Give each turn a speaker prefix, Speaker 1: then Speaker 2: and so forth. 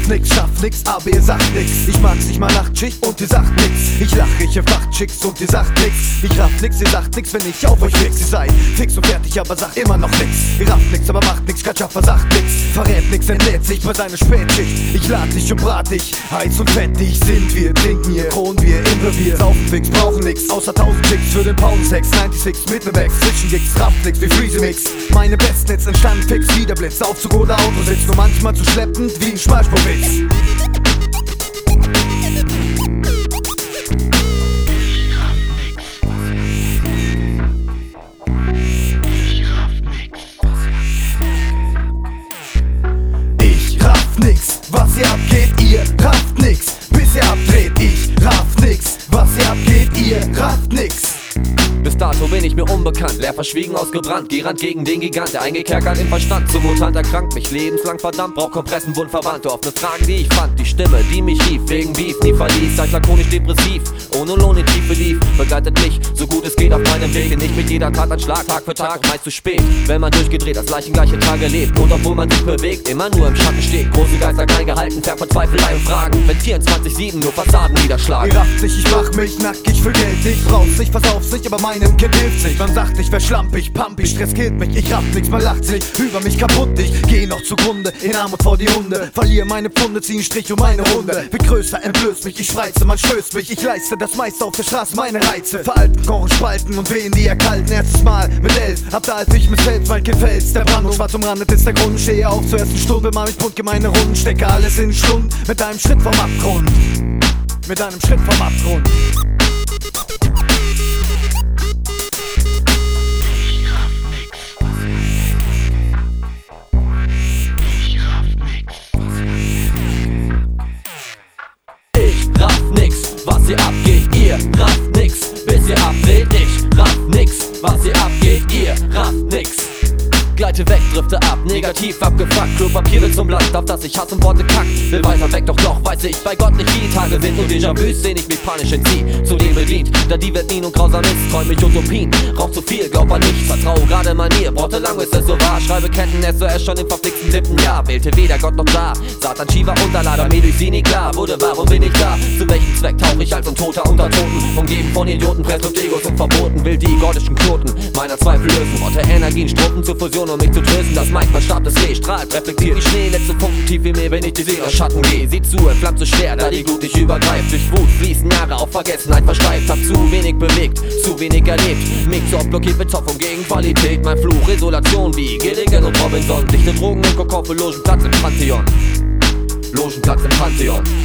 Speaker 1: raff nix, schaff nix, aber ihr sagt nix. Ich mag's nicht mal Nachtschicht und ihr sagt nix. Ich lache, ihr Fachchicks und ihr sagt nix. Ich raff nix, ihr sagt nix, wenn ich auf euch fix. Ihr seid fix und fertig, aber sagt immer noch nix. Ihr rafft nix, aber macht nix, Katschaffer sagt nix. Verrät nix, entlädt sich bei seiner Spätschicht. Ich lad dich und brat dich, heiß und fettig sind wir. Trinken hier Kronbier im Revier. Saufen fix, brauchen nix, außer 1000 Chicks für den Poundsex. 96 mit ne Bags, Zwischengigs, raff nix wie Freezy Mix. Meine besten Hits entstanden fix, wieder Blitz. Aufzug oder Autositz, nur manchmal zu schleppend wie ein Schmalspurwitz. Nix, was ihr abgeht, ihr rafft nix, bis ihr abdreht. Ich raff nix, was ihr abgeht, ihr rafft nix.
Speaker 2: Bis dato bin ich mir unbekannt, leer verschwiegen, ausgebrannt, gerannt gegen den Gigant, der eingekerkert im Verstand, zum Mutant erkrankt, mich lebenslang verdammt, brauch Kompressen, Wundverwandte, offene Fragen, die ich fand, die Stimme, die mich rief, wegen Beef, nie verließ, sei lakonisch depressiv, ohne Lohn in Tiefe lief, begleitet mich, so gut es geht auf meinem Wege, nicht mit jeder Tat ein Schlag, Tag für Tag, meist zu spät, wenn man durchgedreht, das gleiche Tage lebt, und obwohl man sich bewegt, immer nur im Schatten steht, große Geister klein gehalten, Verzweifelei und Fragen, wenn 24/7 nur Fassaden niederschlagen.
Speaker 1: Ihr rafft sich, ich mach mich nackig für Geld, ich brauch's nicht, pass auf sich, aber meinem Kind hilft sich. Man sagt, ich wär schlampig, pumpig, Stress killt mich, ich raff nix, man lacht sich über mich kaputt, ich geh noch zugrunde, in Armut vor die Hunde, verliere meine Pfunde, zieh einen Strich um meine Runde, bin größer, entblößt mich, ich spreize, man stößt mich, ich leiste das meiste auf der Straße, meine Reize, veralten, kochen, spalten und wehen die erkalten, erstes Mal mit 11, ab da als ich mit Feldwaldkind Fels, der Brand und schwarz umrandet ist der Grund, stehe auf zur ersten Stunde, mach mich bunt, gemeine Runden, stecke alles in Stunden, mit einem Schritt vom Abgrund, mit einem Schritt vom Abgrund.
Speaker 2: Was ihr abgeht, ihr rafft nix, bis ihr abdreht. Ich raff nix, was ihr abgeht, ihr rafft nix. Gleite weg, drifte ab, negativ abgefuckt, Klopapier wird zum Blatt, auf das ich Hass und Worte kack. Will weiter weg, doch weiß ich bei Gott nicht, wie die Tage sind. Und Déjà-vus sehn ich mich panisch entzieh, zu dem bedient, da die wird nie und grausam ist. Träum ich Utopien, rauch zu viel, glaub an nichts, vertraue gerade mal mir. Brotte lang ist es so wahr, schreibe Ketten, SOS schon im verflixten 7. Jahr. Wählte weder Gott noch da, Satan, Shiva und Allah, mir durch sie nie klar wurde, warum bin ich da? Zu welchem Zweck tauch ich als ein Toter unter Toten? Umgeben von Idioten, Press und Egos und Verboten, will die gordischen Knoten meiner Zweifel lösen. Worte, Energien, Struppen zur Fusion, um mich zu trösten. Das meint, mein starkes Reh strahlt, reflektiert wie Schnee, letzte Funken tief in mir, wenn ich die See aus Schatten geh. Sieh zu, entflammt so schwer, da die Glut dich übergreift. Durch Wut fließen Jahre auf Vergessenheit versteift. Hab zu wenig bewegt, zu wenig erlebt. Mich zu oft blockiert mit Zoff und Gegenqualität. Mein Fluch, Isolation wie Gilligan und Robinson. Dichte Drogen und Kokon für Logenplatz im Pantheon. Logenplatz im Pantheon.